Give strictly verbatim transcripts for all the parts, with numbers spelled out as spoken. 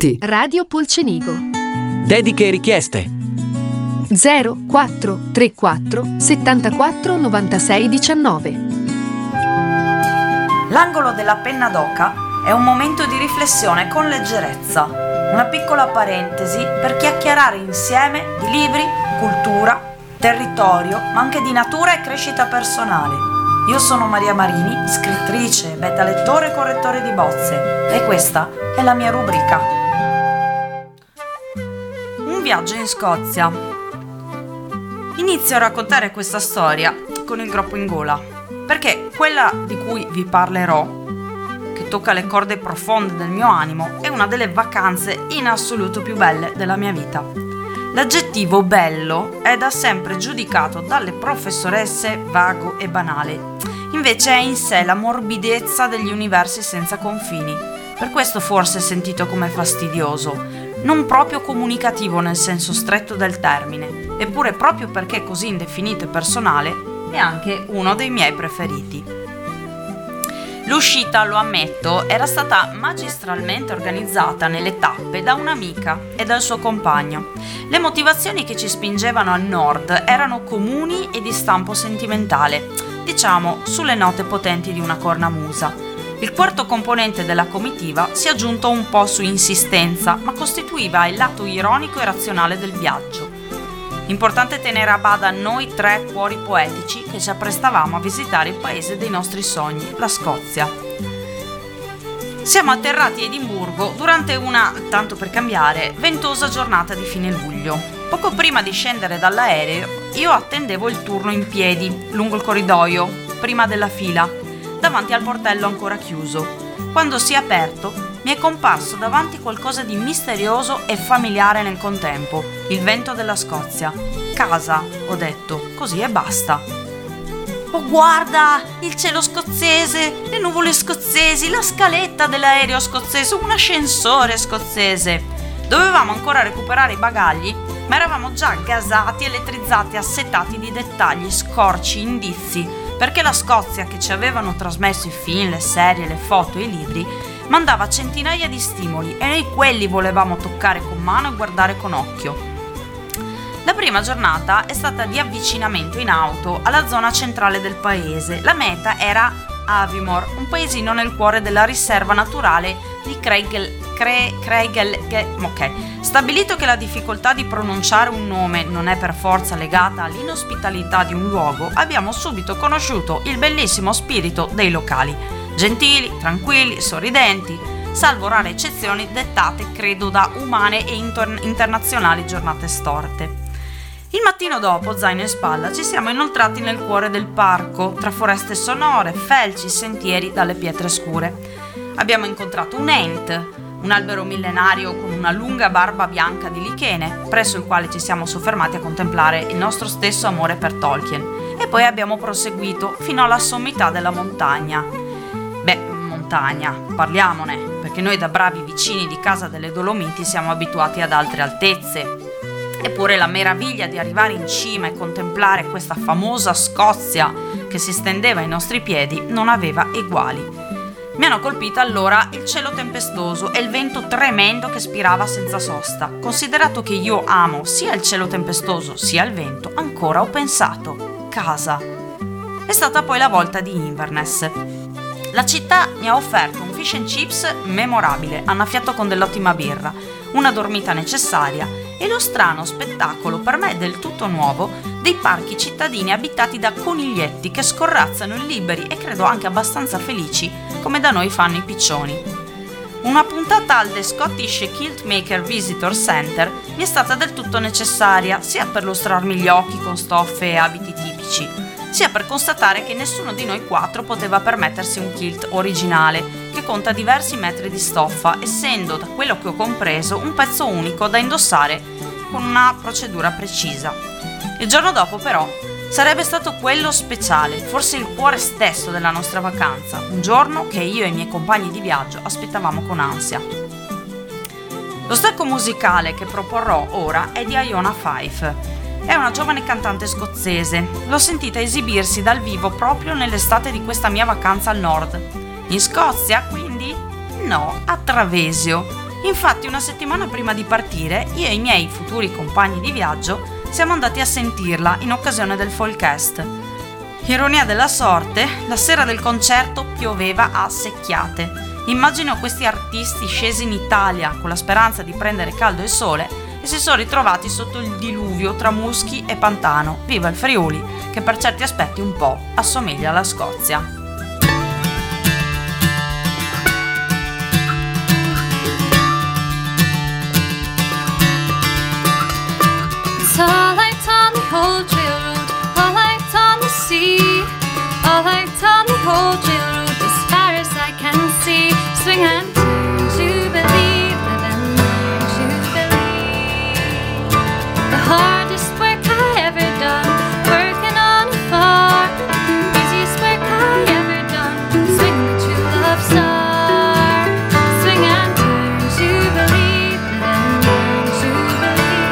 Senti. Radio Polcenigo. Dediche e richieste. zero quattro tre quattro settantaquattro novantasei diciannove. L'angolo della penna d'oca è un momento di riflessione con leggerezza, una piccola parentesi per chiacchierare insieme di libri, cultura, territorio, ma anche di natura e crescita personale. Io sono Maria Marini, scrittrice, beta lettore e correttore di bozze, e questa è la mia rubrica. Un viaggio in Scozia. Inizio a raccontare questa storia con il groppo in gola, perché quella di cui vi parlerò, che tocca le corde profonde del mio animo, è una delle vacanze in assoluto più belle della mia vita. L'aggettivo bello è da sempre giudicato dalle professoresse vago e banale, invece è in sé la morbidezza degli universi senza confini, per questo forse è sentito come fastidioso, non proprio comunicativo nel senso stretto del termine, eppure proprio perché è così indefinito e personale è anche uno dei miei preferiti. L'uscita, lo ammetto, era stata magistralmente organizzata nelle tappe da un'amica e dal suo compagno. Le motivazioni che ci spingevano al nord erano comuni e di stampo sentimentale, diciamo sulle note potenti di una cornamusa. Il quarto componente della comitiva si è aggiunto un po' su insistenza, ma costituiva il lato ironico e razionale del viaggio. Importante tenere a bada noi tre cuori poetici che ci apprestavamo a visitare il paese dei nostri sogni, la Scozia. Siamo atterrati a Edimburgo durante una, tanto per cambiare, ventosa giornata di fine luglio. Poco prima di scendere dall'aereo, io attendevo il turno in piedi, lungo il corridoio, prima della fila, davanti al portello ancora chiuso. Quando si è aperto, mi è comparso davanti qualcosa di misterioso e familiare nel contempo, il vento della Scozia. Casa, ho detto, così e basta. Oh, guarda, il cielo scozzese, le nuvole scozzesi, la scaletta dell'aereo scozzese, un ascensore scozzese. Dovevamo ancora recuperare i bagagli, ma eravamo già gasati, elettrizzati, assetati di dettagli, scorci, indizi, perché la Scozia che ci avevano trasmesso i film, le serie, le foto e i libri mandava centinaia di stimoli e noi quelli volevamo toccare con mano e guardare con occhio. La prima giornata è stata di avvicinamento in auto alla zona centrale del paese. La meta era Aviemore, un paesino nel cuore della riserva naturale di Craigel, Cre, Craigel, ok. Stabilito che la difficoltà di pronunciare un nome non è per forza legata all'inospitalità di un luogo, abbiamo subito conosciuto il bellissimo spirito dei locali. Gentili, tranquilli, sorridenti, salvo rare eccezioni dettate, credo, da umane e inter- internazionali giornate storte. Il mattino dopo, zaino in spalla, ci siamo inoltrati nel cuore del parco, tra foreste sonore, felci, sentieri dalle pietre scure. Abbiamo incontrato un ent, un albero millenario con una lunga barba bianca di lichene, presso il quale ci siamo soffermati a contemplare il nostro stesso amore per Tolkien, e poi abbiamo proseguito fino alla sommità della montagna. Beh, montagna, parliamone, perché noi da bravi vicini di Casa delle Dolomiti siamo abituati ad altre altezze. Eppure la meraviglia di arrivare in cima e contemplare questa famosa Scozia che si stendeva ai nostri piedi non aveva eguali. Mi hanno colpita allora il cielo tempestoso e il vento tremendo che spirava senza sosta. Considerato che io amo sia il cielo tempestoso sia il vento, ancora ho pensato, casa. È stata poi la volta di Inverness. La città mi ha offerto un fish and chips memorabile, annaffiato con dell'ottima birra, una dormita necessaria e lo strano spettacolo, per me del tutto nuovo, dei parchi cittadini abitati da coniglietti che scorrazzano liberi e credo anche abbastanza felici, come da noi fanno i piccioni. Una puntata al The Scottish Kilt Maker Visitor Center mi è stata del tutto necessaria, sia per lustrarmi gli occhi con stoffe e abiti tipici, sia per constatare che nessuno di noi quattro poteva permettersi un kilt originale, che conta diversi metri di stoffa, essendo, da quello che ho compreso, un pezzo unico da indossare con una procedura precisa. Il giorno dopo, però, sarebbe stato quello speciale, forse il cuore stesso della nostra vacanza, un giorno che io e i miei compagni di viaggio aspettavamo con ansia. Lo stacco musicale che proporrò ora è di Iona Fife. È una giovane cantante scozzese. L'ho sentita esibirsi dal vivo proprio nell'estate di questa mia vacanza al nord. In Scozia, quindi? No, a Travesio, Infatti una settimana prima di partire, io e i miei futuri compagni di viaggio siamo andati a sentirla in occasione del Folkfest. Ironia della sorte, la sera del concerto pioveva a secchiate. Immagino questi artisti scesi in Italia con la speranza di prendere caldo e sole e si sono ritrovati sotto il diluvio tra muschi e pantano. Viva il Friuli, che per certi aspetti un po' assomiglia alla Scozia. All lights on the old railroad, all lights on the sea, all lights on the old railroad, as far as I can see. Swing and turn, Jubilee, live and learn, Jubilee. The hardest work I ever done, working on a farm. Easiest work I ever done, swing the true love star. Swing and turn, Jubilee, live and learn, Jubilee.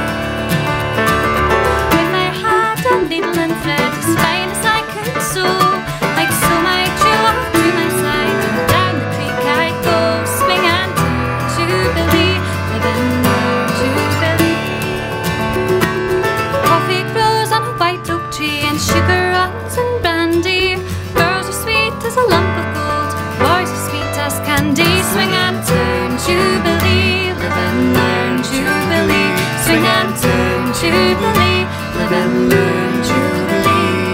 If I had a needle and thread as fine as I could sew, I'd sew my true love to my side, and down the creek I'd go. Swing and turn, Jubilee, live and learn, Jubilee. Coffee grows on a white oak tree, and sugar runs and brandy. Girls are sweet as a lump of gold, boys are sweet as candy. Swing and turn, Jubilee, live and learn, Jubilee. Swing and turn, Jubilee, live and learn, Jubilee.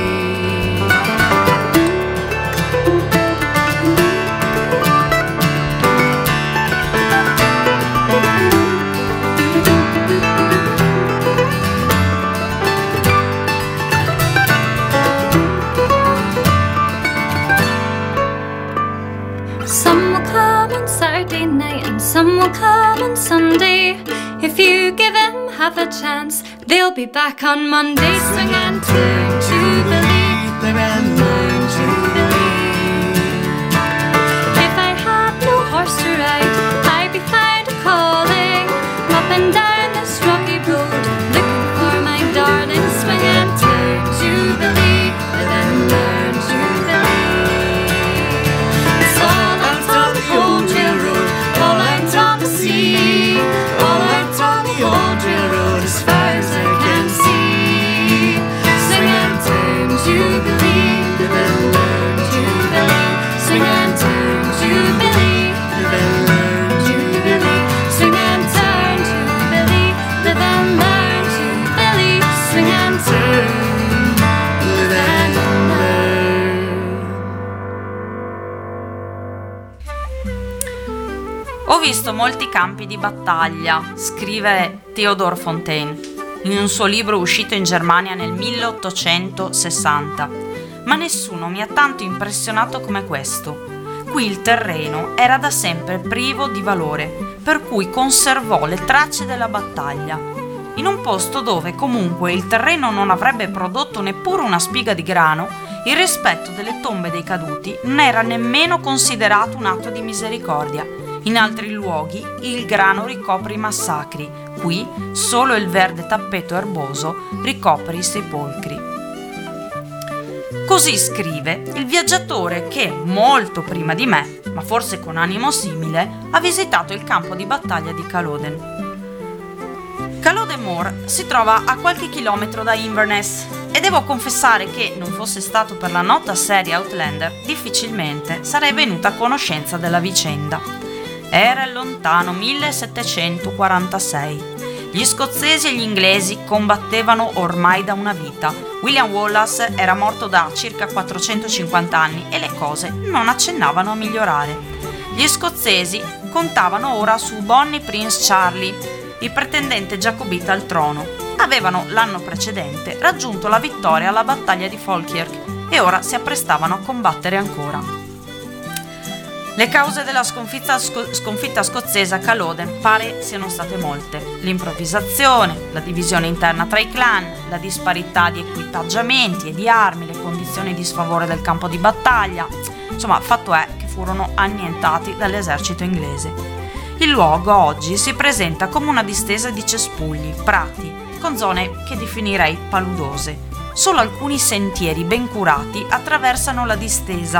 Some will come on Saturday night and some will come on Sunday. If you give them half a chance, they'll be back on Monday. Swing and turn, Jubilee, live and learn, Jubilee. If I had no horse to ride, I'd be fine a calling up and down this rocky road, looking for my darling. Swing and turn, Jubilee, live and learn, Jubilee. It's all out on the old railroad, all out on the sea, all out on the old railroad, as far as I can see. Swing and turn, Jubilee, live and learn, Jubilee. Swing and turn, Jubilee, live and learn, Jubilee. Swing and turn, Jubilee, live and learn, Jubilee. Swing and turn, live and learn. Ho visto molti campi di battaglia, scrive Theodore Fontaine in un suo libro uscito in Germania nel milleottocentosessanta, ma nessuno mi ha tanto impressionato come questo. Qui il terreno era da sempre privo di valore, per cui conservò le tracce della battaglia. In un posto dove comunque il terreno non avrebbe prodotto neppure una spiga di grano, il rispetto delle tombe dei caduti non era nemmeno considerato un atto di misericordia. In altri luoghi il grano ricopre i massacri, qui solo il verde tappeto erboso ricopre i sepolcri. Così scrive il viaggiatore che, molto prima di me, ma forse con animo simile, ha visitato il campo di battaglia di Culloden. Culloden Moor si trova a qualche chilometro da Inverness e devo confessare che, non fosse stato per la nota serie Outlander, difficilmente sarei venuta a conoscenza della vicenda. Era il lontano millesettecentoquarantasei. Gli scozzesi e gli inglesi combattevano ormai da una vita. William Wallace era morto da circa quattrocentocinquanta anni e le cose non accennavano a migliorare. Gli scozzesi contavano ora su Bonnie Prince Charlie, il pretendente giacobita al trono. Avevano l'anno precedente raggiunto la vittoria alla battaglia di Falkirk e ora si apprestavano a combattere ancora. Le cause della sconfitta, sco- sconfitta scozzese a Culloden pare siano state molte. L'improvvisazione, la divisione interna tra i clan, la disparità di equipaggiamenti e di armi, le condizioni di sfavore del campo di battaglia. Insomma, fatto è che furono annientati dall'esercito inglese. Il luogo oggi si presenta come una distesa di cespugli, prati, con zone che definirei paludose. Solo alcuni sentieri ben curati attraversano la distesa,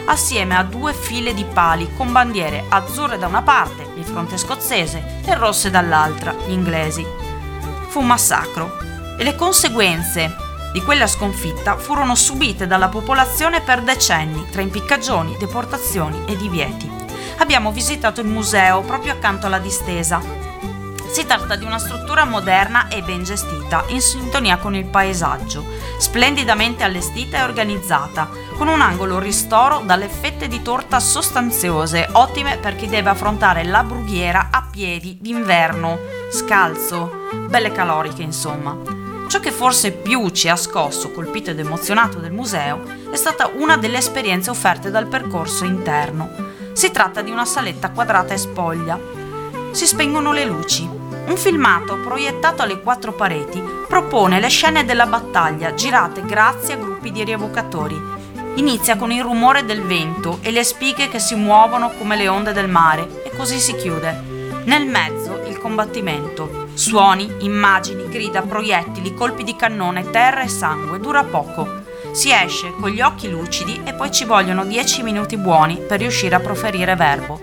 assieme a due file di pali con bandiere azzurre da una parte, il fronte scozzese, e rosse dall'altra, gli inglesi. Fu un massacro e le conseguenze di quella sconfitta furono subite dalla popolazione per decenni, tra impiccagioni, deportazioni e divieti. Abbiamo visitato il museo proprio accanto alla distesa. Si tratta di una struttura moderna e ben gestita, in sintonia con il paesaggio, splendidamente allestita e organizzata, con un angolo ristoro dalle fette di torta sostanziose, ottime per chi deve affrontare la brughiera a piedi d'inverno, scalzo, belle caloriche insomma. Ciò che forse più ci ha scosso, colpito ed emozionato del museo è stata una delle esperienze offerte dal percorso interno. Si tratta di una saletta quadrata e spoglia. Si spengono le luci. Un filmato proiettato alle quattro pareti propone le scene della battaglia girate grazie a gruppi di rievocatori. Inizia con il rumore del vento e le spighe che si muovono come le onde del mare e così si chiude. Nel mezzo il combattimento. Suoni, immagini, grida, proiettili, colpi di cannone, terra e sangue. Dura poco. Si esce con gli occhi lucidi e poi ci vogliono dieci minuti buoni per riuscire a proferire verbo.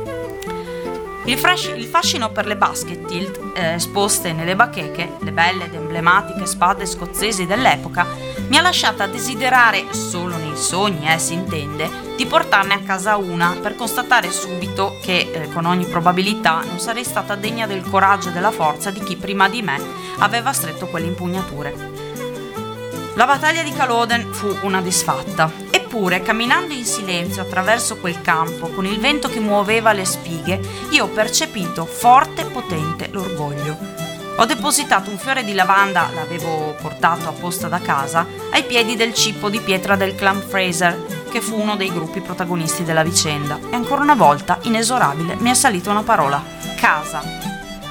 Il, fras- il fascino per le basket eh, esposte nelle bacheche, le belle ed emblematiche spade scozzesi dell'epoca, mi ha lasciata desiderare, solo nei sogni eh, si intende, di portarne a casa una per constatare subito che, eh, con ogni probabilità, non sarei stata degna del coraggio e della forza di chi prima di me aveva stretto quelle impugnature. La battaglia di Culloden fu una disfatta, eppure camminando in silenzio attraverso quel campo, con il vento che muoveva le spighe, io ho percepito forte e potente l'orgoglio. Ho depositato un fiore di lavanda, l'avevo portato apposta da casa, ai piedi del cippo di pietra del clan Fraser, che fu uno dei gruppi protagonisti della vicenda, e ancora una volta, inesorabile, mi è salita una parola: casa.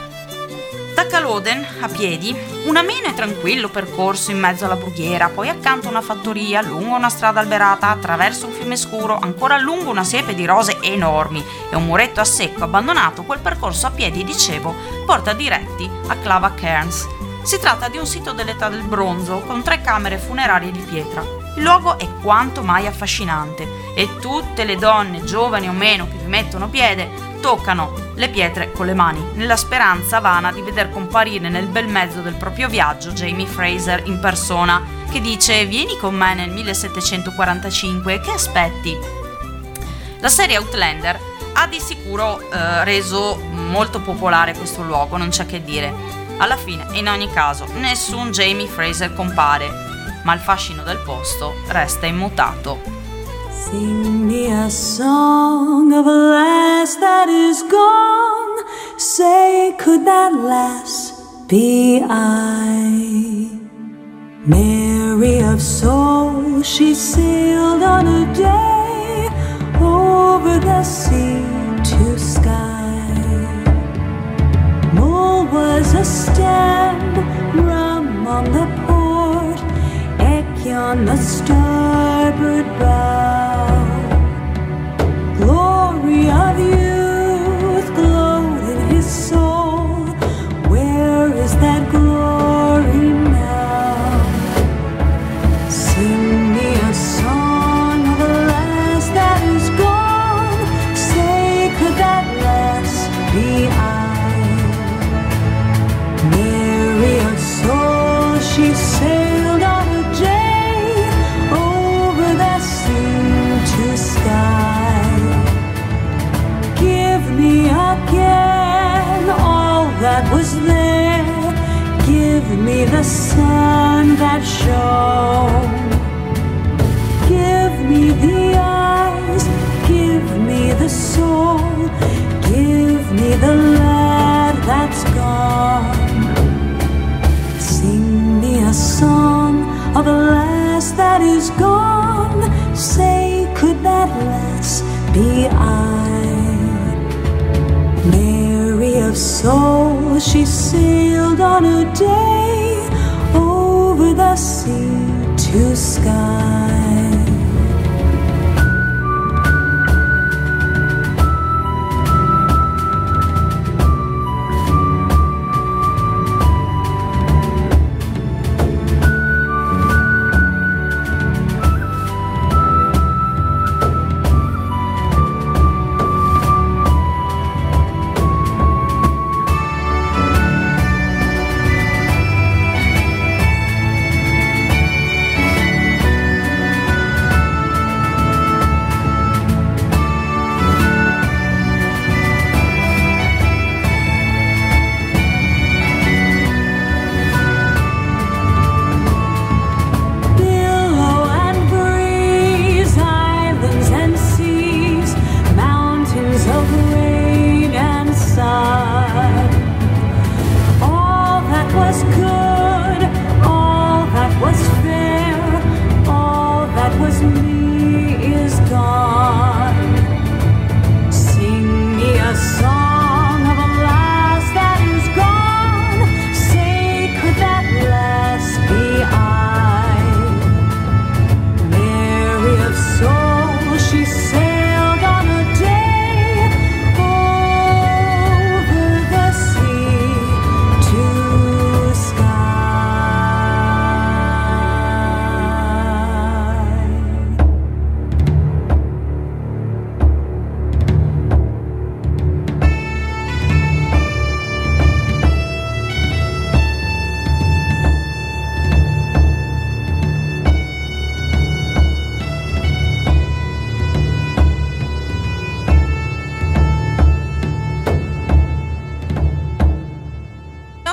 Da Culloden, a piedi, un ameno e tranquillo percorso in mezzo alla brughiera, poi accanto a una fattoria, lungo una strada alberata, attraverso un fiume scuro, ancora lungo una siepe di rose enormi e un muretto a secco abbandonato. Quel percorso a piedi, dicevo, porta diretti a Clava Cairns. Si tratta di un sito dell'età del bronzo con tre camere funerarie di pietra. Il luogo è quanto mai affascinante e tutte le donne, giovani o meno, che vi mettono piede toccano le pietre con le mani, nella speranza vana di veder comparire nel bel mezzo del proprio viaggio Jamie Fraser in persona, che dice: vieni con me nel millesettecentoquarantacinque, che aspetti? La serie Outlander ha di sicuro eh, reso molto popolare questo luogo, non c'è che dire. Alla fine, in ogni caso, nessun Jamie Fraser compare, ma il fascino del posto resta immutato. Sing me a song of a lass that is gone. Say, could that lass be I? Mary of soul, she sailed on a day over the sea to sky. Mull was a stem, rum on the port, Eck on the starboard bow. Glory of youth glowed in his soul. Where is that glory now? Sing me a song of a lass that is gone. Say, could that lass be I? Mary of soul, she sailed on a day over the sea to sky. Give me again all that was there. Give me the sun that shone. Give me the eyes, give me the soul. Give me the lad that's gone. Sing me a song of a lass that is gone. Say, could that lass be I? Mary of soul, she sailed on a day over the sea to sky.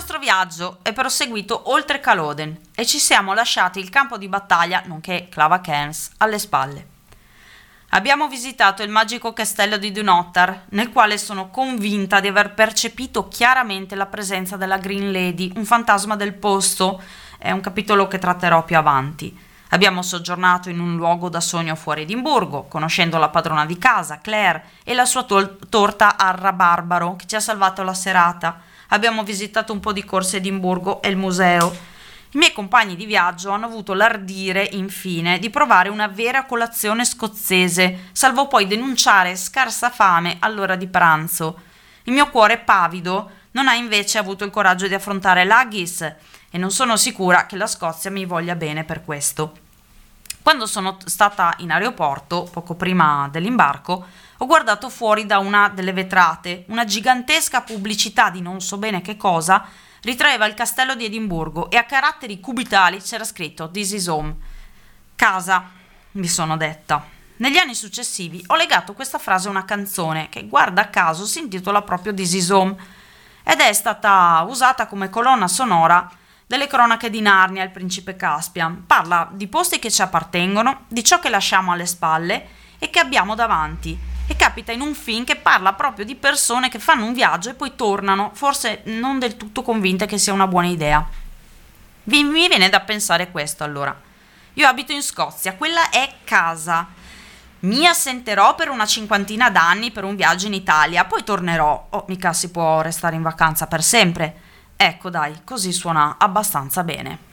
nostro viaggio è proseguito oltre Culloden e ci siamo lasciati il campo di battaglia, nonché Clava Cairns, alle spalle. Abbiamo visitato il magico castello di Dunnottar, nel quale sono convinta di aver percepito chiaramente la presenza della Green Lady, un fantasma del posto. È un capitolo che tratterò più avanti. Abbiamo soggiornato in un luogo da sogno fuori Edimburgo, conoscendo la padrona di casa, Claire, e la sua tol- torta al rabarbaro che ci ha salvato la serata. Abbiamo visitato un po' di corse Edimburgo e il museo. I miei compagni di viaggio hanno avuto l'ardire, infine, di provare una vera colazione scozzese, salvo poi denunciare scarsa fame all'ora di pranzo. Il mio cuore pavido non ha invece avuto il coraggio di affrontare l'haggis e non sono sicura che la Scozia mi voglia bene per questo. Quando sono stata in aeroporto, poco prima dell'imbarco, ho guardato fuori da una delle vetrate. Una gigantesca pubblicità di non so bene che cosa ritraeva il castello di Edimburgo e a caratteri cubitali c'era scritto "This is home". Casa, mi sono detta. Negli anni successivi ho legato questa frase a una canzone che, guarda caso, si intitola proprio "This is home" ed è stata usata come colonna sonora delle cronache di Narnia, il principe Caspian. Parla di posti che ci appartengono, di ciò che lasciamo alle spalle e che abbiamo davanti. E capita in un film che parla proprio di persone che fanno un viaggio e poi tornano, forse non del tutto convinte che sia una buona idea. Vi, mi viene da pensare questo allora. Io abito in Scozia, quella è casa. Mi assenterò per una cinquantina d'anni per un viaggio in Italia, poi tornerò. Oh, mica si può restare in vacanza per sempre. Ecco dai, così suona abbastanza bene.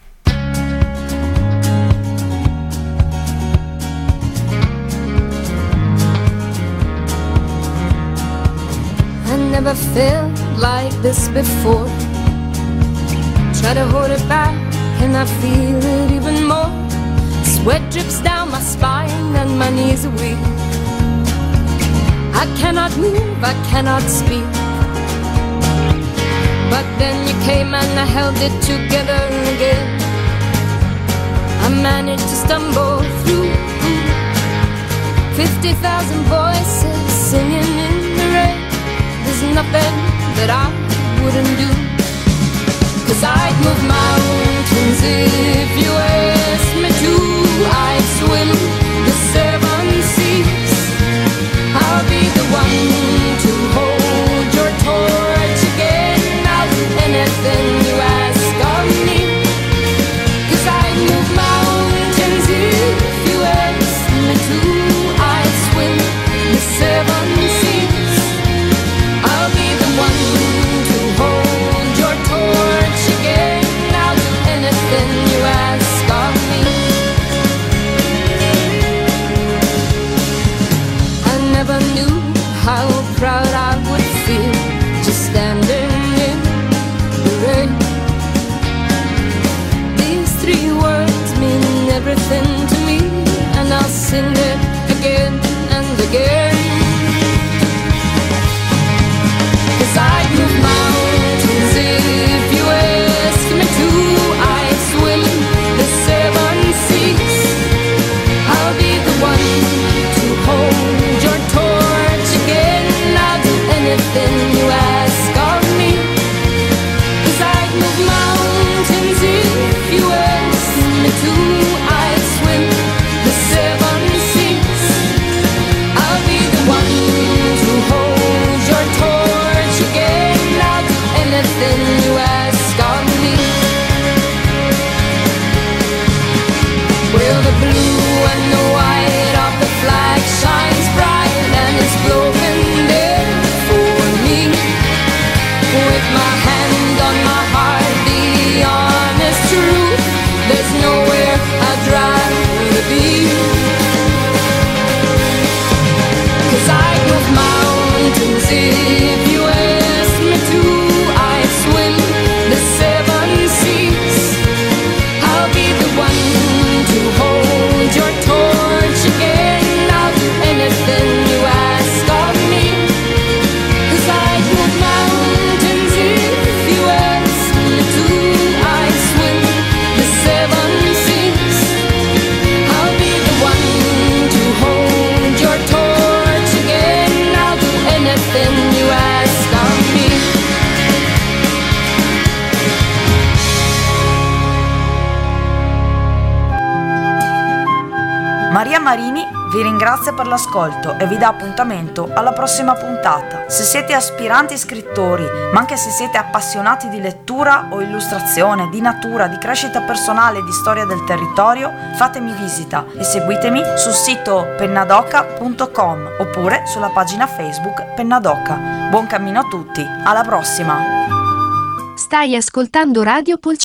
I never felt like this before. Try to hold it back and I feel it even more. Sweat drips down my spine and my knees are weak. I cannot move, I cannot speak. But then you came and I held it together again. I managed to stumble through. Fifty thousand voices singing in the rain. There's nothing that I wouldn't do. Cause I'd move mountains if you asked me to. I'd swim the seven seas. I'll be the one to hold your torch again. I'll do anything you ask of me. Cause I'd move mountains if you asked me to. I'd swim the seven seas. I'll be the one to hold Maria Marini vi ringrazia per l'ascolto e vi dà appuntamento alla prossima puntata. Se siete aspiranti scrittori, ma anche se siete appassionati di lettura o illustrazione, di natura, di crescita personale e di storia del territorio, fatemi visita e seguitemi sul sito pennadoca punto com oppure sulla pagina Facebook Pennadoca. Buon cammino a tutti, alla prossima! Stai ascoltando Radio Polcinigo.